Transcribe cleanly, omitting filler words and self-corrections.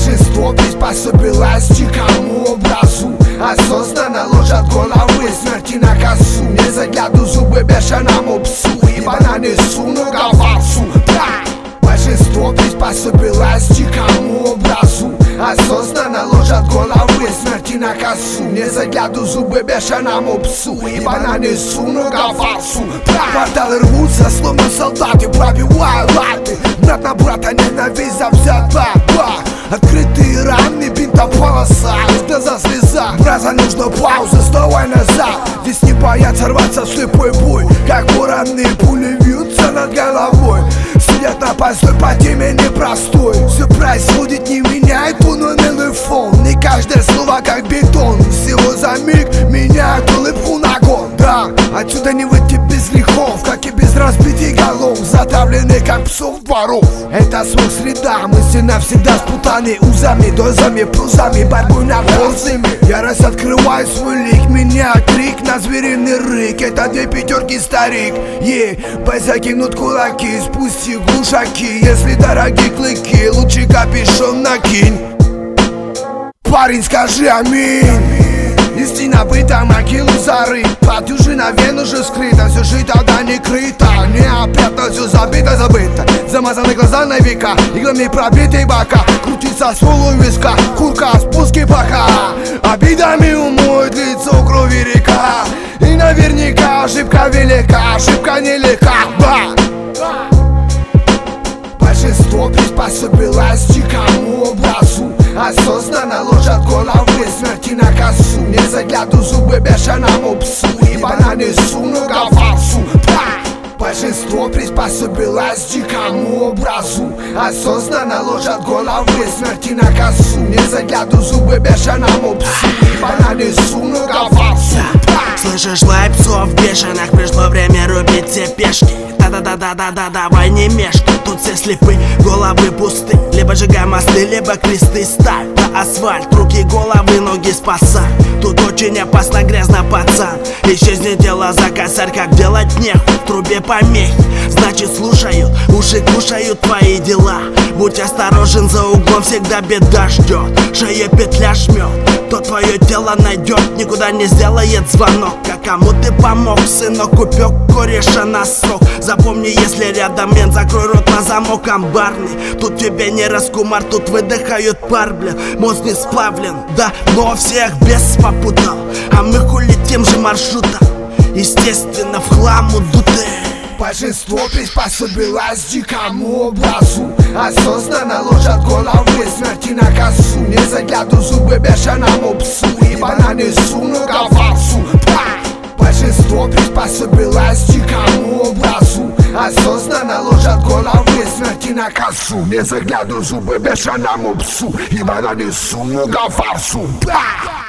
Большинство приспособилось к дикому образу. Осознанно ложат головы смерти на косу. Не загляду зубы бешеному псу, ибо нанесу много фарсу. Большинство приспособилось к дикому образу. Осознанно ложат головы смерти на косу. Не загляду зубы бешеному псу, ибо нанесу много фарсу. Кварталы рвутся, словно солдаты, пробивая латы. Брат на брата ненависть завзята. Открытые раны, бинтом полоса, глаза слеза. Браза, нужна пауза, вставай назад. Здесь не боятся рваться в слепой бой, как буранные пули вьются над головой. Сидят на постой по теме непростой. Все происходит, не меняет унылый фон. Не каждое слово как бетон. Всего за миг меняет улыбку на гон. Да, отсюда не выйти без грехов, как и без разбитых голов, затравленных как псов дворов. Это свой среда, мысли навсегда спутаны узами, дозами, плюсами, борьбой над порциями. Ярость открывает свой лик, меня крик на звериный рык. Это две пятерки, старик, пусть закинут кулаки, спусти глушаки. Если дорогие клыки, лучше капюшон накинь. Парень, скажи аминь. Истина быта, могилу зарыть. Подюжина вен уже скрыта, все жито да не крыто. Неопрятно, все забито, забыто. Замазаны глаза на века, иглами пробитые бока. Крутится ствол у виска, курка, спуски пока. Обидами умоет лицо крови река. И наверняка ошибка велика, ошибка нелегка. Большинство приспособилось к дикому образу. Осознанно ложат головы смерти на косу. Не загляду зубы бешеному псу, ибо нанесу много фарсу. Большинство приспособилось к дикому образу. Осознанно ложат головы смерти на косу. Не загляду зубы бешеному псу, ибо нанесу много фарсу. Слышишь лай псов бешеных, пришло время рубить все пешки. Да-да-да-да-да-да, давай не мешки. Тут все слепы, головы пусты. Либо сжигай мосты, либо кресты ставь на асфальт, руки, головы, ноги спасай. Тут очень опасно, грязно, пацан. Исчезнет дело за косарь, как делать нехуй. В трубе помехи, значит слушают, уши кушают твои дела. Будь осторожен, за углом всегда беда ждет. Шея петля жмет, то твое тело найдет. Никуда не сделает звонок, как кому ты помог, сынок, упек кореша на срок. Запомни, если рядом мент, закрой рот на замок амбарный. Тут тебе не раскумар, тут выдыхают пар, блин. Мозг не сплавлен, да, но всех бес попутал. А мы хули тем же маршрутом, естественно, в хлам удутые. Большинство приспособилось к дикому образу. Осознанно ложат головы смерти на косу. Не загляду зубы бешеному псу, ибо нанесу много фарсу. Большинство приспособилось к дикому образу. Осознанно ложат головы смерти на косу. Не загляду зубы бешеному псу, ибо нанесу много фарсу.